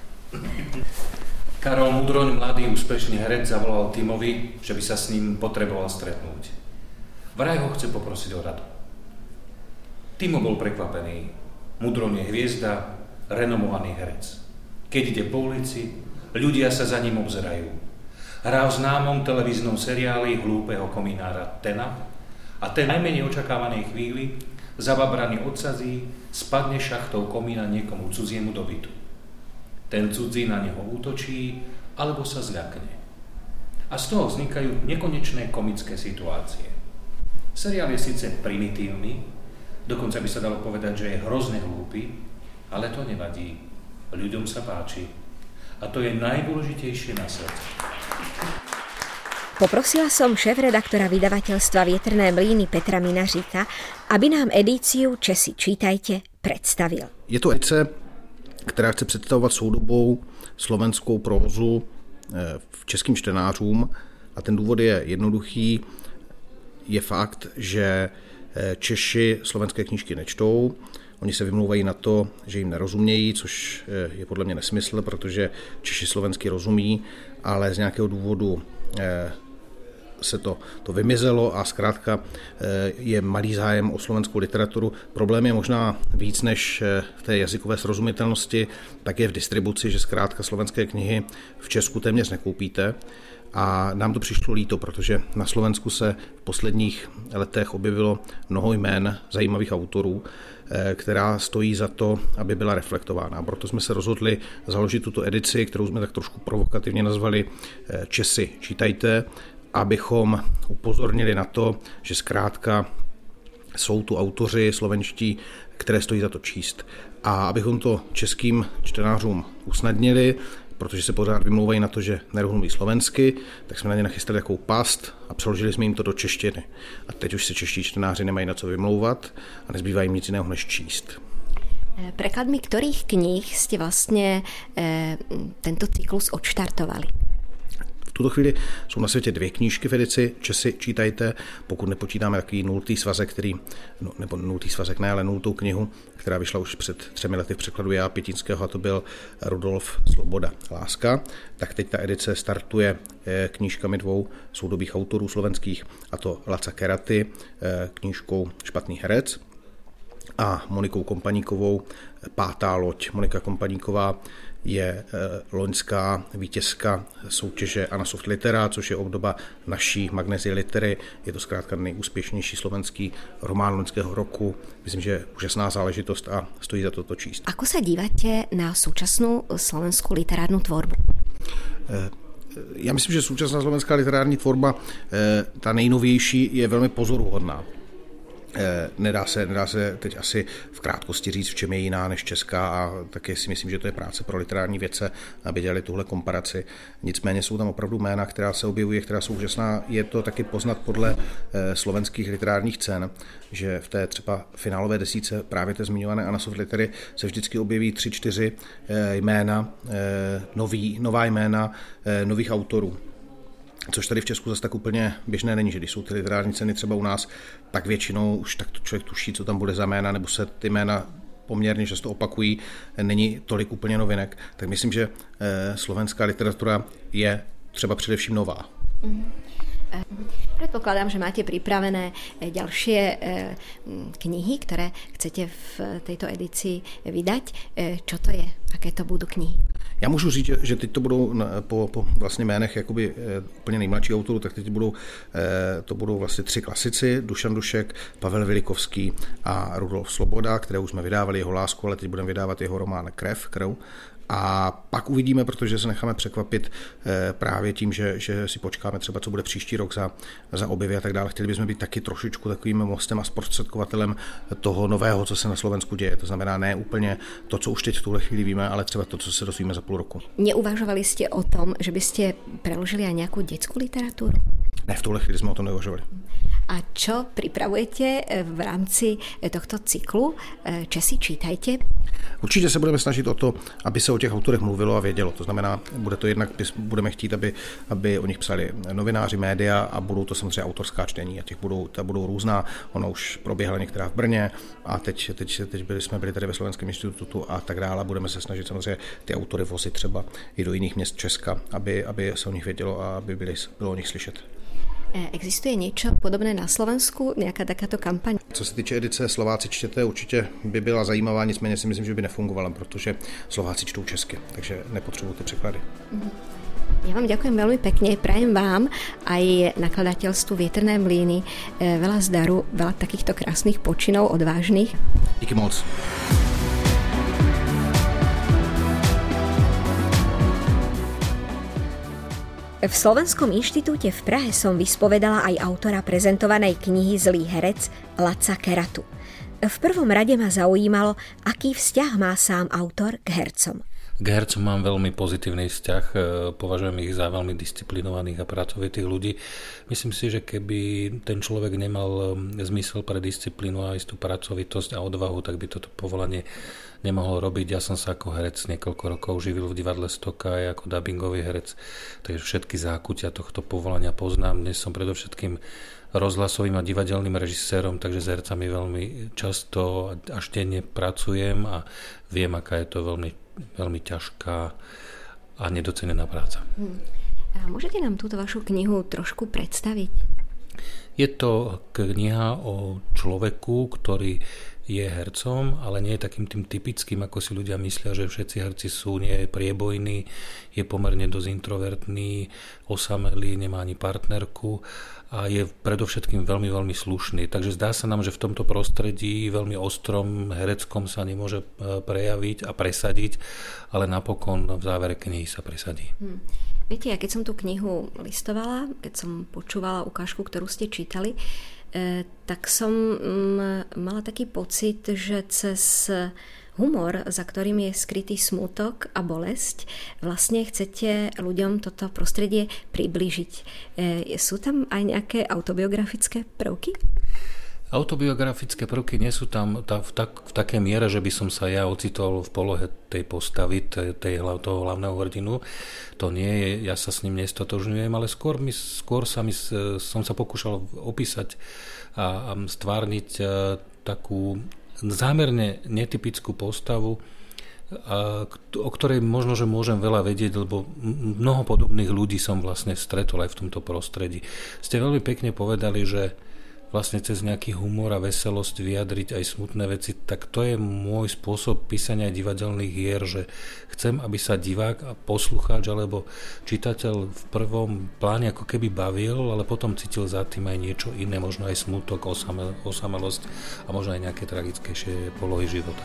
Karol Mudroň, mladý úspešný herec, zavolal Timovi, že by sa s ním potreboval stretnúť. Vraj ho chce poprosiť o radu. Timo bol prekvapený. Mudroň je hviezda, renomovaný herec. Keď ide po ulici, ľudia sa za ním obzerajú. Hrá v známom televíznom seriáli Hlúpeho kominára Tena a ten najmenej očakávanej chvíli zababraný odsazí, spadne šachtou komína niekomu cudziemu do bytu. Ten cudzí na neho útočí alebo sa zľakne. A z toho vznikajú nekonečné komické situácie. Seriál je síce primitívny, dokonca by sa dalo povedať, že je hrozne hlúpy, ale to nevadí. Ľuďom sa páči. A to je najdôležitejšie na svete. Poprosila som šéfredaktora vydavateľstva Vietrné mlýny Petra Minaříka, aby nám edíciu Česi čítajte predstavil. Je to edice, která chce představovat soudobou slovenskou prózu českým čtenářům a ten důvod je jednoduchý. Je fakt, že Češi slovenské knížky nečtou. Oni se vymlouvají na to, že jim nerozumějí, což je podle mě nesmysl, protože Češi slovensky rozumí, ale z nějakého důvodu se to, to vymizelo a zkrátka je malý zájem o slovenskou literaturu. Problém je možná víc než v té jazykové srozumitelnosti, tak je v distribuci, že zkrátka slovenské knihy v Česku téměř nekoupíte. A nám to přišlo líto, protože na Slovensku se v posledních letech objevilo mnoho jmén zajímavých autorů, která stojí za to, aby byla reflektována. A proto jsme se rozhodli založit tuto edici, kterou jsme tak trošku provokativně nazvali Česi čítajte, abychom upozornili na to, že zkrátka jsou tu autoři slovenští, které stojí za to číst. A abychom to českým čtenářům usnadnili, protože se pořád vymlouvají na to, že nerozumí slovensky, tak jsme na ně nachystali takovou past a přeložili jsme jim to do češtiny. A teď už se čeští čtenáři nemají na co vymlouvat a nezbývá jim nic jiného než číst. Prekladmi ktorých kníh ste vlastne e, tento cyklus odštartovali? V tuto chvíli jsou na světě dvě knížky v edici Česi čítajte, pokud nepočítáme takový nultý svazek, který, no, nebo nultý svazek ne, ale nultou knihu, která vyšla už před třemi lety v překladu J. Pětinského, a to byl Rudolf Sloboda Láska. Tak teď ta edice startuje knížkami dvou soudobých autorů slovenských, a to Laca Keraty, knížkou Špatný herec, a Monikou Kompaníkovou Pátá loď. Monika Kompaníková je loňská vítězka soutěže Anasoft Litera, což je obdoba naší Magnesie Litery. Je to zkrátka nejúspěšnější slovenský román loňského roku. Myslím, že je úžasná záležitost a stojí za to to číst. Ako sa dívate na súčasnú slovenskú literárnu tvorbu? Já myslím, že současná slovenská literární tvorba, ta nejnovější, je velmi pozoruhodná. Nedá se, nedá se teď asi v krátkosti říct, v čem je jiná než česká, a také si myslím, že to je práce pro literární vědce, aby dělali tuhle komparaci. Nicméně jsou tam opravdu jména, která se objevují, která jsou úžasná. Je to taky poznat podle slovenských literárních cen, že v té třeba finálové desíce právě té zmiňované Anasoft Litery se vždycky objeví tři, čtyři jména, nový, nová jména nových autorů. Což tady v Česku zase tak úplně běžné není, že když jsou ty literární ceny třeba u nás, tak většinou už tak to člověk tuší, co tam bude za jména, nebo se ty jména poměrně často opakují, není tolik úplně novinek. Tak myslím, že slovenská literatura je třeba především nová. Mm. Predpokladám, že máte pripravené ďalšie knihy, ktoré chcete v tejto edícii vydať. Čo to je? Aké to budú knihy? Já můžu říct, že teď to budou po, po vlastně jménech jakoby úplně nejmladších autorů, tak teď budou, to budou vlastně tři klasici, Dušan Dušek, Pavel Vilikovský a Rudolf Sloboda, které už jsme vydávali jeho Lásku, ale teď budeme vydávat jeho román Krev, krv. A pak uvidíme, protože se necháme překvapit právě tím, že, že si počkáme třeba, co bude příští rok za, za objevy a tak dále. Chtěli bychom být taky trošičku takovým mostem a zprostředkovatelem toho nového, co se na Slovensku děje. To znamená ne úplně to, co už teď v tuhle chvíli víme, ale třeba to, co se dozvíme za půl roku. Neuvažovali ste o tom, že by ste preložili aj nejakú detskú literatúru? Ne, v tuhle chvíli jsme o tom neuvažovali. A čo pripravujete v rámci tohto cyklu Česi čítajte? Určitě se budeme snažit o to, aby se o těch autorech mluvilo a vědělo. To znamená, bude to jednak, budeme chtít, aby, aby o nich psali novináři, média, a budou to samozřejmě autorská čtení, a těch budou, ta budou různá. Ona už proběhla některá v Brně a teď, teď, teď byli, jsme byli tady ve Slovenském institutu a tak dále. Budeme se snažit samozřejmě ty autory vozit třeba i do jiných měst Česka, aby, aby se o nich vědělo a aby byli, bylo o nich slyšet. Existuje niečo podobné na Slovensku? Nejaká takáto kampaň? Co se týče edice Slováci čtěte, určitě by byla zajímavá, nicméně si myslím, že by nefungovala, protože Slováci čtou česky, takže nepotřebují ty překlady. Ja vám ďakujem veľmi pekne, prajem vám aj nakladateľstvu Vietrné mlýny veľa zdaru, veľa takýchto krásnych počinov, odvážnych. Díky moc. V Slovenskom inštitúte v Prahe som vyspovedala aj autora prezentovanej knihy Zlý herec Laca Keratu. V prvom rade ma zaujímalo, aký vzťah má sám autor k hercom. K hercom mám veľmi pozitívny vzťah, považujem ich za veľmi disciplinovaných a pracovitých ľudí. Myslím si, že keby ten človek nemal zmysel pre disciplínu a istú pracovitosť a odvahu, tak by toto povolanie nemohol robiť. Ja som sa ako herec niekoľko rokov živil v divadle Stoka aj ako dubbingový herec, takže všetky zákutia tohto povolania poznám. Dnes som predovšetkým rozhlasovým a divadelným režisérom, takže s hercami veľmi často až denne pracujem a viem, aká je to veľmi, veľmi ťažká a nedocenená práca. Hmm. A môžete nám túto vašu knihu trošku predstaviť? Je to kniha o človeku, ktorý je hercom, ale nie je takým tým typickým, ako si ľudia myslia, že všetci herci sú. Nie je priebojný, je pomerne dosť introvertný, osamelý, nemá ani partnerku a je predovšetkým veľmi, veľmi slušný. Takže zdá sa nám, že v tomto prostredí veľmi ostrom hereckom sa nemôže prejaviť a presadiť, ale napokon v závere knihy sa presadí. Hmm. Viete, ja keď som tú knihu listovala, keď som počúvala ukážku, ktorú ste čítali, tak som mala taký pocit, že cez humor, za ktorým je skrytý smútok a bolesť, vlastne chcete ľuďom toto prostredie priblížiť. Sú tam aj nejaké autobiografické prvky? Autobiografické prvky nie sú tam tá, v, tak, v takej miere, že by som sa ja ocitol v polohe tej postavy, tej, tej, toho hlavného hrdinu. To nie je, ja sa s ním nestotožňujem, ale skôr, mi, skôr sa mi, som sa pokúšal opísať a, a stvárniť a, takú zámerne netypickú postavu, a, o ktorej možno, že môžem veľa vedieť, lebo mnoho podobných ľudí som vlastne stretol aj v tomto prostredí. Ste veľmi pekne povedali, že vlastne cez nejaký humor a veselosť vyjadriť aj smutné veci, tak to je môj spôsob písania divadelných hier, že chcem, aby sa divák a poslucháč alebo čitateľ v prvom pláne ako keby bavil, ale potom cítil za tým aj niečo iné, možno aj smutok, osamel, osamelosť a možno aj nejaké tragickejšie polohy života.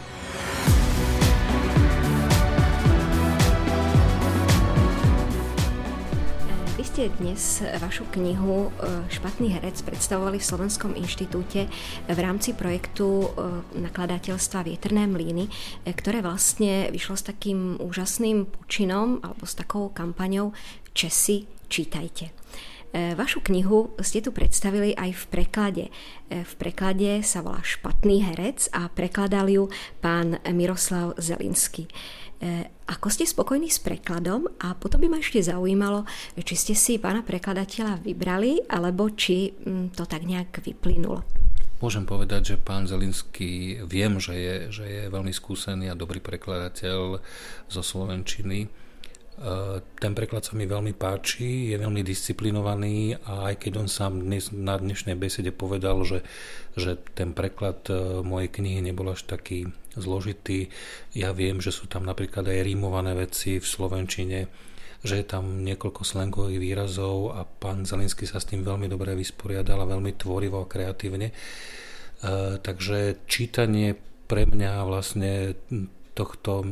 Vy ste dnes vašu knihu Špatný herec predstavovali v Slovenskom inštitúte v rámci projektu nakladateľstva Vietrné mlyny, ktoré vlastne vyšlo s takým úžasným pučinom alebo s takou kampaňou Česi, čítajte. Vašu knihu ste tu predstavili aj v preklade. V preklade sa volá Špatný herec a prekladal ju pán Miroslav Zelinský. Ako ste spokojní s prekladom? A potom by ma ešte zaujímalo, či ste si pána prekladateľa vybrali, alebo či to tak nejak vyplynulo. Môžem povedať, že pán Zelinský, viem, že je, že je veľmi skúsený a dobrý prekladateľ zo slovenčiny. Ten preklad sa mi veľmi páči, je veľmi disciplinovaný a aj keď on sám dnes, na dnešnej besede povedal, že, že ten preklad mojej knihy nebol až taký zložitý, ja viem, že sú tam napríklad aj rímované veci v slovenčine, že je tam niekoľko slangových výrazov a pán Zelinský sa s tým veľmi dobre vysporiadal a veľmi tvorivo a kreatívne. E, takže čítanie pre mňa vlastne tohto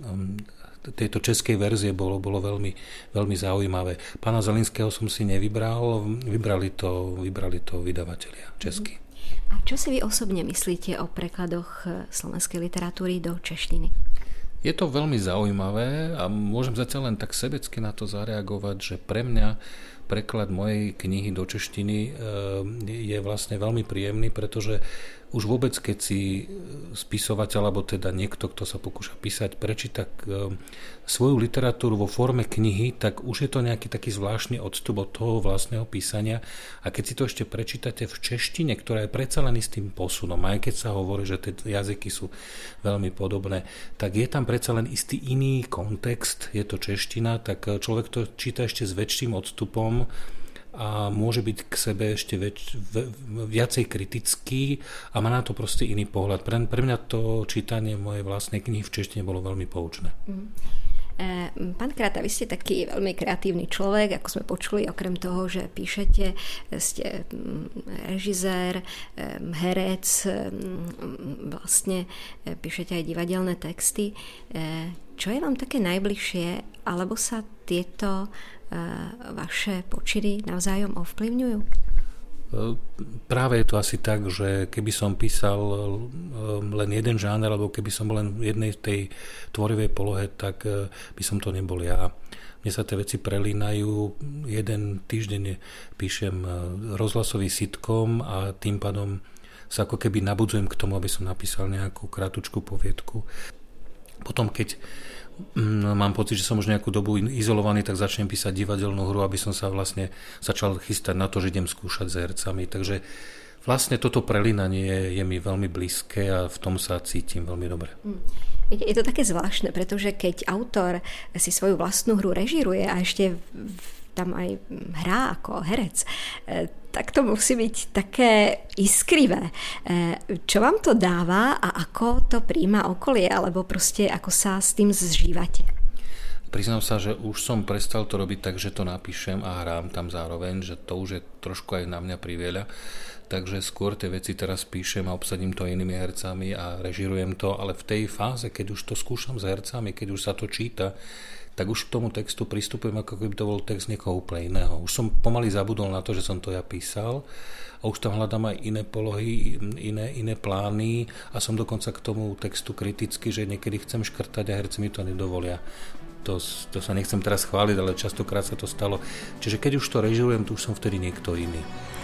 tejto českej verzie bolo, bolo veľmi, veľmi zaujímavé. Pána Zelinského som si nevybral, vybrali to, vybrali to vydavatelia českí. A čo si vy osobne myslíte o prekladoch slovenskej literatúry do češtiny? Je to veľmi zaujímavé a môžem zatiaľ len tak sebecky na to zareagovať, že pre mňa preklad mojej knihy do češtiny je vlastne veľmi príjemný, pretože už vôbec, keď si spisovateľ, alebo teda niekto, kto sa pokúša písať, prečíta svoju literatúru vo forme knihy, tak už je to nejaký taký zvláštny odstup od toho vlastného písania. A keď si to ešte prečítate v češtine, ktorá je predsa len istým posunom, aj keď sa hovorí, že tie jazyky sú veľmi podobné, tak je tam predsa len istý iný kontext, je to čeština, tak človek to číta ešte s väčším odstupom a môže byť k sebe ešte väč, viacej kritický a má na to proste iný pohľad. Pre, pre mňa to čítanie mojej vlastnej knihy v češtine bolo veľmi poučné. Mm. Pán Kráta, vy ste taký veľmi kreatívny človek, ako sme počuli, okrem toho, že píšete, ste režisér, herec, vlastne píšete aj divadelné texty. Čo je vám také najbližšie, alebo sa tieto vaše počiny navzájom ovplyvňujú? Práve je to asi tak, že keby som písal len jeden žáner, alebo keby som bol len v jednej tej tvorivej polohe, tak by som to nebol ja. Mne sa tie veci prelínajú. Jeden týždeň píšem rozhlasový sitcom a tým pádom sa ako keby nabudzujem k tomu, aby som napísal nejakú krátučku poviedku. Potom, keď mám pocit, že som už nejakú dobu izolovaný, tak začnem písať divadelnú hru, aby som sa vlastne začal chystať na to, že idem skúšať s hercami. Takže vlastne toto prelínanie je mi veľmi blízke a v tom sa cítim veľmi dobre. Je to také zvláštne, pretože keď autor si svoju vlastnú hru režiruje a ešte tam aj hrá ako herec, tak to musí byť také iskrivé. Čo vám to dáva a ako to príjma okolie, alebo proste ako sa s tým zžívate? Priznám sa, že už som prestal to robiť tak, že to napíšem a hrám tam zároveň, že to už je trošku aj na mňa priveľa. Takže skôr tie veci teraz píšem a obsadím to inými hercami a režirujem to, ale v tej fáze, keď už to skúšam s hercami, keď už sa to číta, tak už k tomu textu pristupujem, ako keby to bol text niekoho úplne iného. Už som pomaly zabudol na to, že som to ja písal a už tam hľadám aj iné polohy, iné, iné plány a som dokonca k tomu textu kritický, že niekedy chcem škrtať a herci mi to nedovolia. To, to sa nechcem teraz chváliť, ale častokrát sa to stalo. Čiže keď už to režirujem, to už som vtedy niekto iný.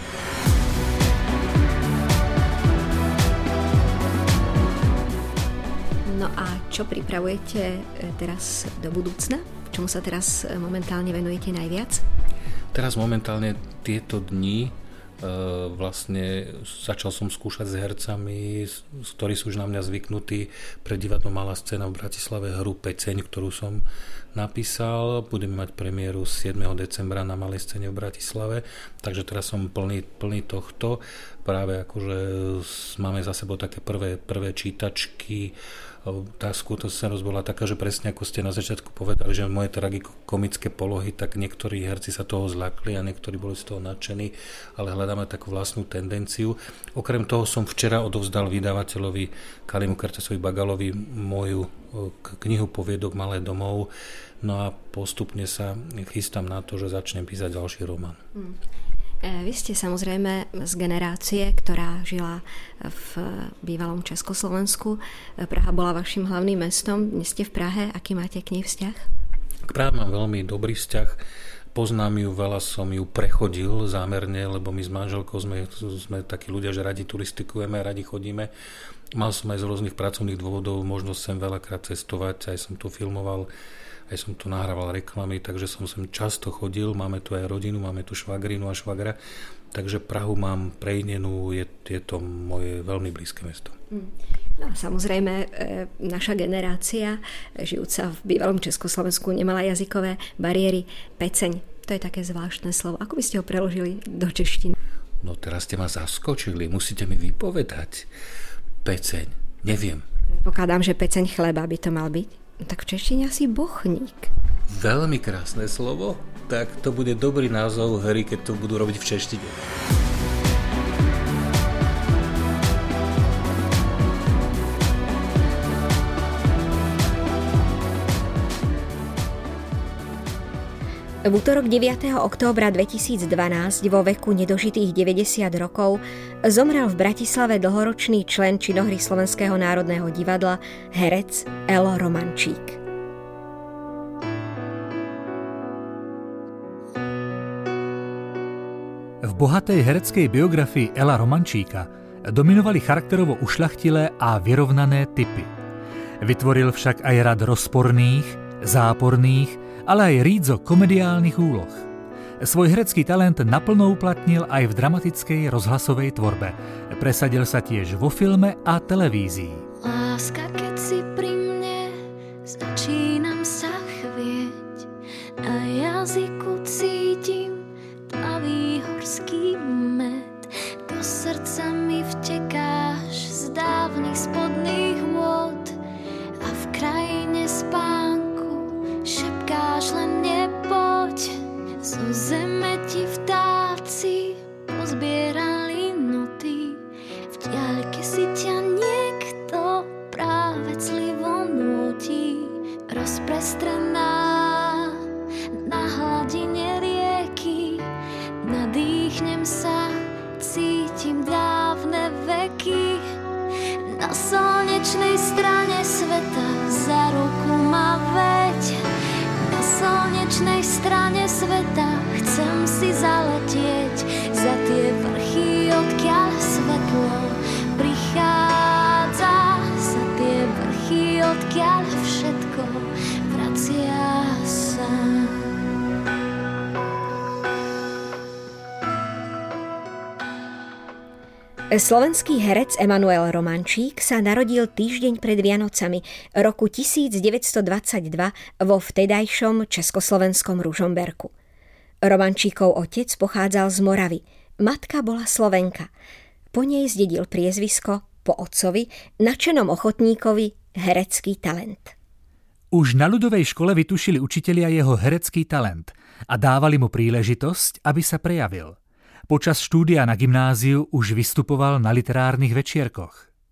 No a čo pripravujete teraz do budúcna? Čomu sa teraz momentálne venujete najviac? Teraz momentálne tieto dni vlastne začal som skúšať s hercami, ktorí sú už na mňa zvyknutí. Pre divadlo Malá scéna v Bratislave hru Peceň, ktorú som napísal. Budeme mať premiéru siedmeho decembra na Malej scéne v Bratislave, takže teraz som plný, plný tohto. Práve akože máme za sebou také prvé, prvé čítačky. Tá skúsenosť bola taká, že presne ako ste na začiatku povedali, že moje tragikomické polohy, tak niektorí herci sa toho zľakli a niektorí boli z toho nadšení, ale hľadáme takú vlastnú tendenciu. Okrem toho som včera odovzdal vydavateľovi Kalimu Kertesovi Bagalovi moju knihu poviedok Malé domov, no a postupne sa chystám na to, že začnem písať ďalší román. Hmm. Vy ste samozrejme z generácie, ktorá žila v bývalom Československu. Praha bola vašim hlavným mestom. Dnes ste v Prahe. Aký máte k nej vzťah? K Prahe mám veľmi dobrý vzťah. Poznám ju, veľa som ju prechodil zámerne, lebo my s manželkou sme, sme takí ľudia, že radi turistikujeme, radi chodíme. Mal som aj z rôznych pracovných dôvodov možnosť sem veľakrát cestovať, aj som tu filmoval, aj som tu nahrával reklamy, takže som sem často chodil, máme tu aj rodinu, máme tu švagrinu a švagra, takže Prahu mám prejnenú, je, je to moje veľmi blízke mesto. No a samozrejme, e, naša generácia, žijúca v bývalom Československu, nemala jazykové bariéry. Peceň, to je také zvláštne slovo. Ako by ste ho preložili do češtiny? No teraz ste ma zaskočili, musíte mi vypovedať. Peceň, neviem. Pokladám, že peceň chleba by to mal byť. Tak v češtine asi bochník. Veľmi krásne slovo. Tak to bude dobrý názov hry, keď to budú robiť v češtine. V útorok deviateho októbra dvetisícdvanásť vo veku nedožitých deväťdesiat rokov zomrel v Bratislave dlhoročný člen činohry Slovenského národného divadla, herec Elo Romančík. V bohatej hereckej biografii Ela Romančíka dominovali charakterovo ušľachtilé a vyrovnané typy. Vytvoril však aj rad rozporných, záporných, ale aj rídzo komediálnych úloh. Svoj herecký talent naplno uplatnil aj v dramatickej rozhlasovej tvorbe. Presadil sa tiež vo filme a televízii. Láska, keď si pri mne, začínam sa chvieť. Na jazyku cítim tmavý horský med. Do srdca mi vtekáš z dávnych spodných vôd a v krajine spánku šepkáš, len nepoď. Zo zeme ti vtáci pozbierali noty. V diaľke si ťa niekto práve clivo núti. Rozprestrená na hladine rieky, nadýchnem sa, cítim dávne veky. Na slnečnej strane sveta za ruku ma veď. Na slnečnej strane sveta chcem si zaletieť za tie vrchy, odkiaľ svetlo prichádza. Za tie vrchy, odkiaľ všetko vracia sa. Slovenský herec Emanuel Romančík sa narodil týždeň pred Vianocami roku devätnásťstodvadsaťdva vo vtedajšom československom Ružomberku. Romančíkov otec pochádzal z Moravy, matka bola Slovenka. Po nej zdedil priezvisko, po otcovi, nadšenom ochotníkovi, herecký talent. Už na ľudovej škole vytušili učitelia jeho herecký talent a dávali mu príležitosť, aby sa prejavil. Počas štúdia na gymnáziu už vystupoval na literárnych večierkoch.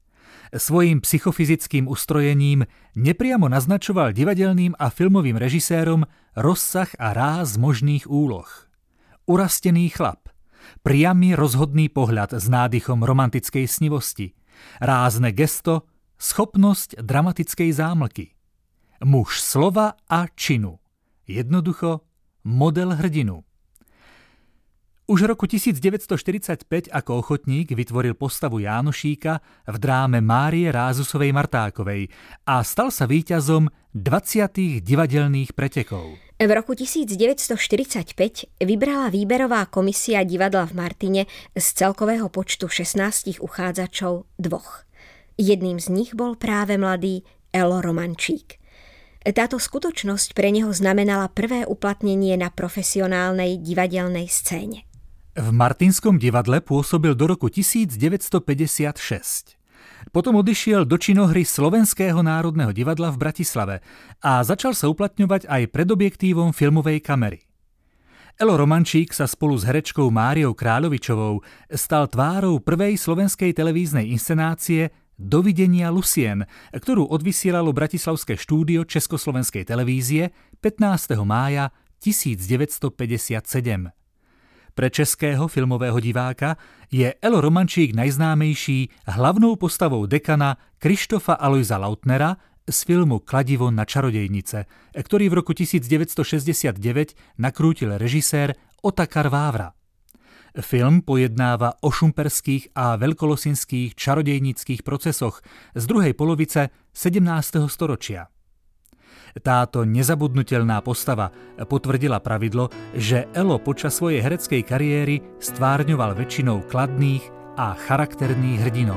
Svojím psychofyzickým ustrojením nepriamo naznačoval divadelným a filmovým režisérom rozsah a ráz možných úloh. Urastený chlap, priamy rozhodný pohľad s nádychom romantickej snivosti, rázne gesto, schopnosť dramatickej zámlky. Muž slova a činu. Jednoducho model hrdinu. Už v roku devätnásťstoštyridsaťpäť ako ochotník vytvoril postavu Jánošíka v dráme Márie Rázusovej Martákovej a stal sa víťazom dvadsiatych divadelných pretekov. V roku devätnásťstoštyridsaťpäť vybrala výberová komisia divadla v Martine z celkového počtu šestnástich uchádzačov dvoch. Jedným z nich bol práve mladý Elo Romančík. Táto skutočnosť pre neho znamenala prvé uplatnenie na profesionálnej divadelnej scéne. V Martinskom divadle pôsobil do roku devätnásťstopäťdesiatšesť. Potom odišiel do činohry Slovenského národného divadla v Bratislave a začal sa uplatňovať aj pred objektívom filmovej kamery. Elo Romančík sa spolu s herečkou Máriou Kráľovičovou stal tvárou prvej slovenskej televíznej inscenácie Dovidenia Lucien, ktorú odvysielalo bratislavské štúdio Československej televízie pätnásteho mája devätnásťstopäťdesiatsedem. Pre českého filmového diváka je Elo Romančík najznámejší hlavnou postavou dekana Krištofa Alojza Lautnera z filmu Kladivo na čarodejnice, ktorý v roku devätnásťstošesťdesiatdeväť nakrútil režisér Otakar Vávra. Film pojednáva o šumperských a veľkolosinských čarodejníckych procesoch z druhej polovice sedemnásteho storočia. Táto nezabudnutelná postava potvrdila pravidlo, že Elo počas svojej hereckej kariéry stvárňoval väčšinou kladných a charakterných hrdinov.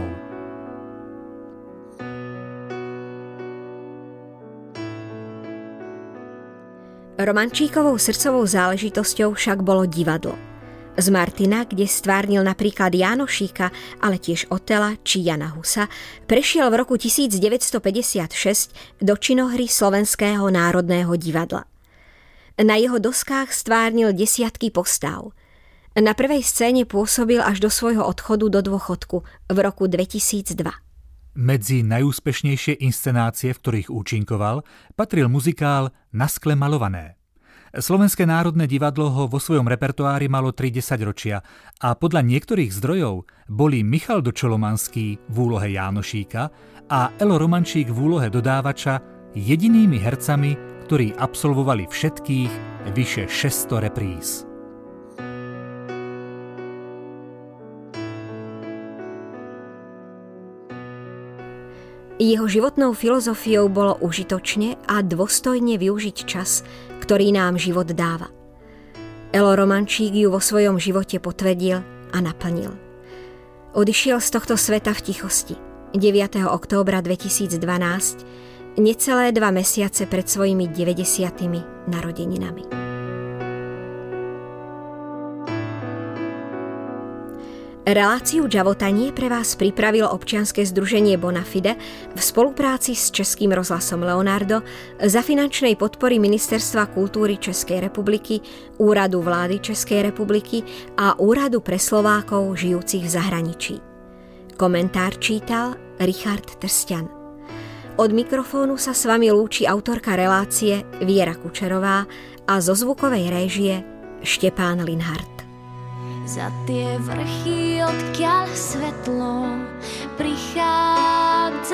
Romančíkovou srdcovou záležitosťou však bolo divadlo. Z Martina, kde stvárnil napríklad Jánošíka, ale tiež Otela či Jana Husa, prešiel v roku devätnásťstopäťdesiatšesť do činohry Slovenského národného divadla. Na jeho doskách stvárnil desiatky postav. Na prvej scéne pôsobil až do svojho odchodu do dôchodku v roku dvetisícdva. Medzi najúspešnejšie inscenácie, v ktorých účinkoval, patril muzikál Na skle malované. Slovenské národné divadlo ho vo svojom repertoári malo tri desaťročia a podľa niektorých zdrojov boli Michal Dočolomanský v úlohe Jánošíka a Elo Romančík v úlohe dodávača jedinými hercami, ktorí absolvovali všetkých vyše šesťsto repríz. Jeho životnou filozofiou bolo užitočne a dôstojne využiť čas, ktorý nám život dáva. Elo Romančík ju vo svojom živote potvrdil a naplnil. Odišiel z tohto sveta v tichosti deviateho októbra dvetisícdvanásť, necelé dva mesiace pred svojimi deväťdesiatymi narodeninami. Reláciu Džavotanie pre vás pripravilo občianske združenie Bonafide v spolupráci s Českým rozhlasom Leonardo za finančnej podpory Ministerstva kultúry Českej republiky, Úradu vlády Českej republiky a Úradu pre Slovákov žijúcich v zahraničí. Komentár čítal Richard Trsťan. Od mikrofónu sa s vami lúči autorka relácie Viera Kučerová a zo zvukovej réžie Štepán Linhart. Za tie vrchy, odkiaľ svetlo prichádza.